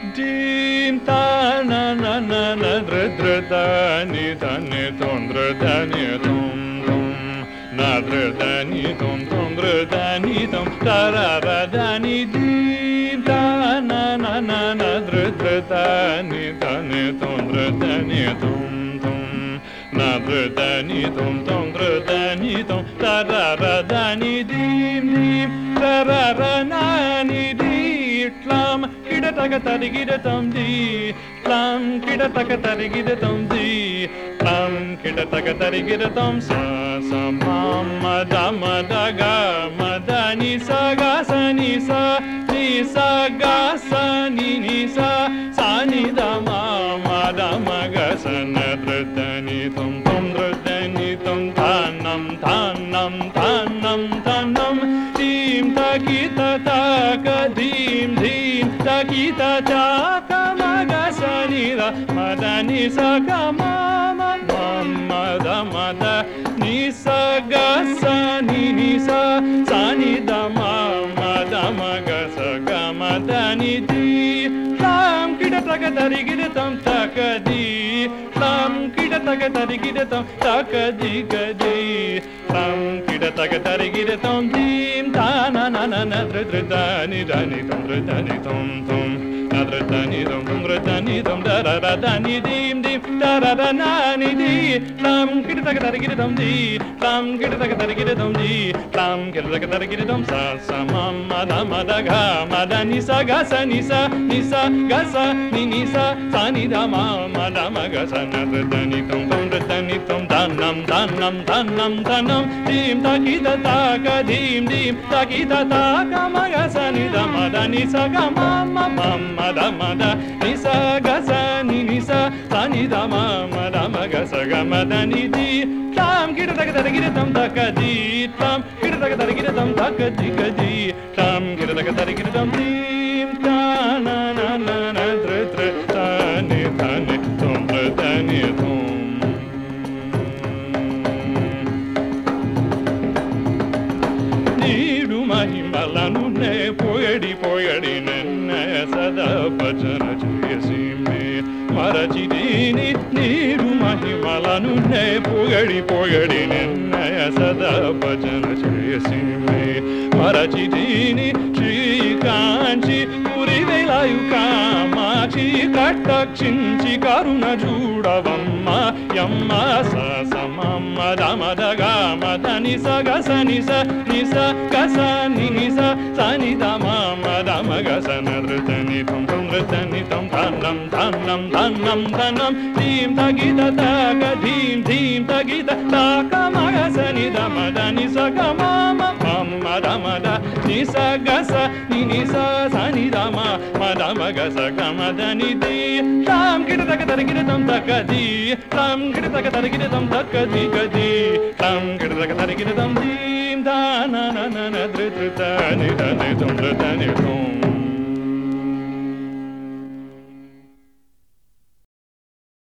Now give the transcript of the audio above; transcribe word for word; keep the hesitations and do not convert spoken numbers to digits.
Dim ta na na na na dra dra da ni da ni tom dra da ni tom tom na dra da ni tom tom dra da ni tom da ra ra da ni dim ta na na na na dra dra da ni da ni tom dra da ni tom tom na dra da ni tom tom dra da ni tom da ra ra da ni dim dim da ra ra na ni dim Tlam kida taka tarigida tam di Tlam kida taka tarigida tam di Tlam kida taka tarigida tam sa sa ma ma da ma da ga ma da ni sa ga sa ni sa ni sa ga sa ni ni sa sa ni da ma ma da ma ga sa na dra da ni tom tom dra da ni tom thanam thanam thanam thanam dim ta kita ta ka dim dim ta kita ta ka ma ga sa ni da ma da ni sa ga ma ma ma ma da ma da ni sa ga sa ni ni sa sa ni da ma ma da ma ga sa ga ma da ni di tam kita ta ka dari gida tam ta ka di tam kita ta ka dari gida tam ta ka di ka di tam kita ta ka dari gida tam dim ta na na na na dra dra da ni da ni tam dra da ni tom tom na dra da ni tom tom dra da ni tom da ra ra da ni dim dim da ra ra na ni di tam kita ta ka dari gida tam di tam kita ta ka dari gida tam di tam kita ta ka dari gida tam sa sa ma ma da ma da ga ma da ni sa ga sa ni sa ni sa ga sa ni ni sa sa ni da ma ma da ma ga sa na dra da ni tom tom dra da ni tom da nam da nam da nam da nam dim ta kita ta ka dim dim ta kita ta ka ma ga sa ni da ma da ni sa ga ma ma ma ma da ma da ni sa ga sa ni ni sa sa ni da ma ma da ma ga sa ga ma da ni di tam kita ta ka ta kita tam ta ka di tam kita ta ka ta kita tam ta ka di ka di tam kita ta ka ta kita tam dim ta na na na na dra dra ta ni ta ni tom dra ta ni tom నీడు మహిమలను నే పోయడి పోయడి నన్నే సదా భజన చేసి మే మరచిదీని నీడు మహిమలను నే పోయడి పోయడి నన్నే సదా భజన చేసి మే మరచిదీని శ్రీకాంచి పురి వేలాయు కామాక్షి కట్టక్షించి కరుణ చూడవమ్మ యమ్మ స సమమ్మ దమద గమ దని స గ స ని స ని స గ స ని ని స స ని ద మ మ ద మ గ స న ధృత ని తం తం ధృత ని తం ధనం ధనం ధనం ధనం ధీం త గీత త గ ధీం ధీం త గీత త క మ గ స ని ద మ ద ని స గ మ మ మ మ ద మ ద ని స గ స ని ని స స ని ద మ మ ద మ గ స గ మ ద ని ది తాం గిట తక తర గిట తం తక ది తాం గిట తక తర గిట తం తక ది గ ది తాం గిట తక తర గిట తం ది దా నా నా నా దృ దృ త ని ద ని తం దృ త ని తం